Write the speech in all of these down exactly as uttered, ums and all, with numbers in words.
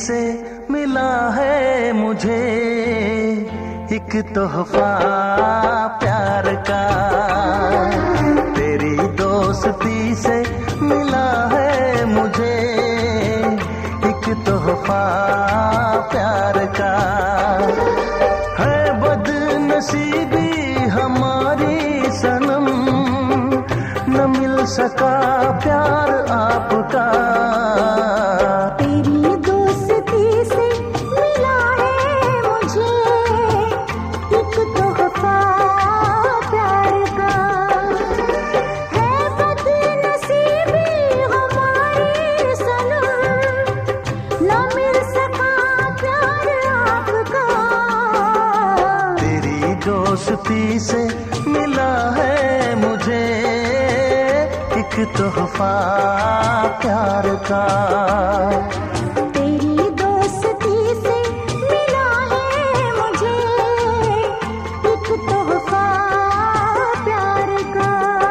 से मिला है मुझे एक तोहफा प्यार का। तेरी दोस्ती से मिला है मुझे एक तोहफा प्यार का। है बदनसीबी हमारी सनम, न मिल सका प्यार आपका। तेरी दोस्ती से मिला है मुझे एक तोहफा प्यार का। है बदनसीबी हमारी सनम, न मिल सका प्यार आपका। तेरी दोस्ती से मिला है मुझे एक तोहफा प्यार का। तेरी दोस्ती से मिला है मुझे एक तोहफा प्यार का।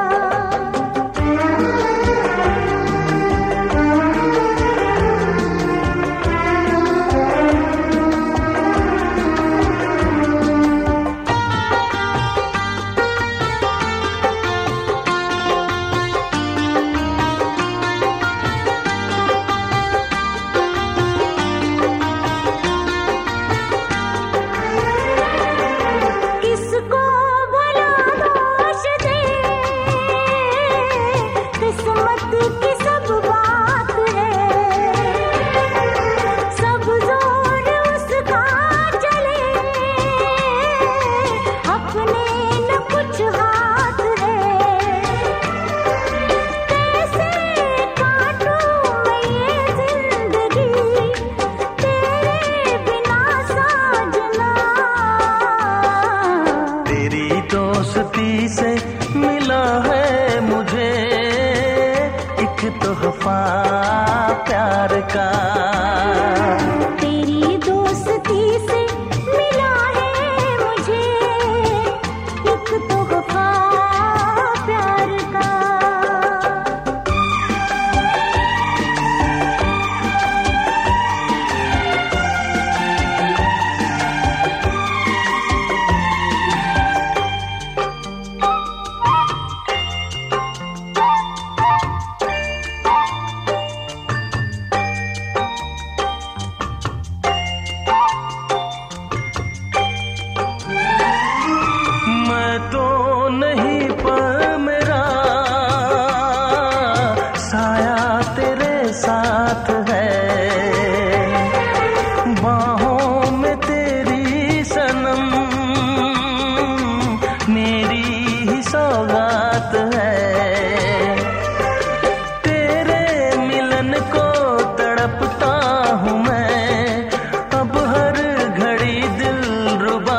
दोस्ती से मिला है मुझे एक तोहफा प्यार का। तेरी दोस्ती से मिला है मुझे एक तोहफा प्यार का। तो नहीं पर मेरा साया तेरे साथ है। बाहों में तेरी सनम मेरी ही सौगात है। तेरे मिलन को तड़पता हूँ मैं अब हर घड़ी दिलरुबा।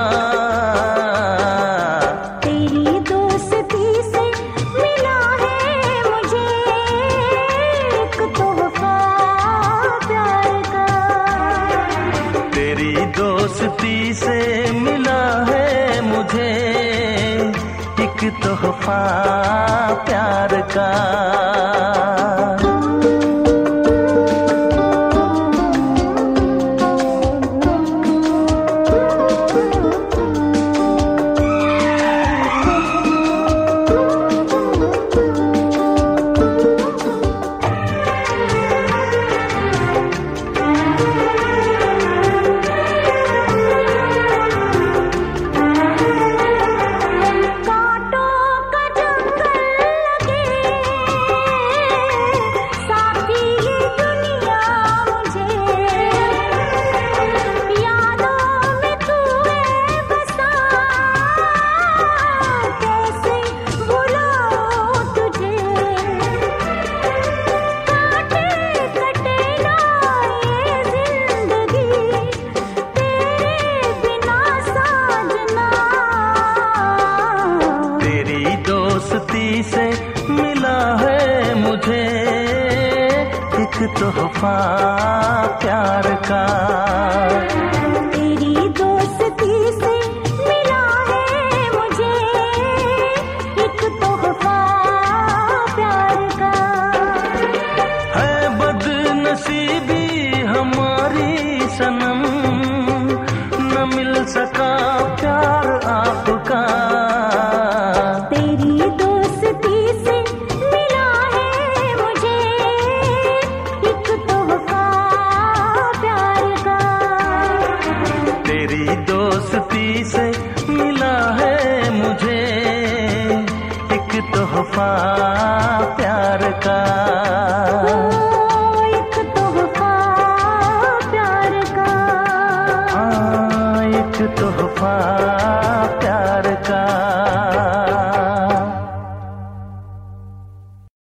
दोस्ती से मिला है मुझे एक तोहफा प्यार का। दोस्ती से मिला है मुझे एक तोहफा प्यार का। तेरी दोस्ती से मिला है मुझे एक तोहफा प्यार का। है बदनसीबी हमारी सनम न मिल सका प्यार आपका। तेरी दोस्ती से मिला है मुझे एक तोहफा प्यार का। तेरी दोस्ती से मिला है मुझे एक तोहफा प्यार का। ओ, एक तोहफा प्यार का। हाँ, एक तोहफा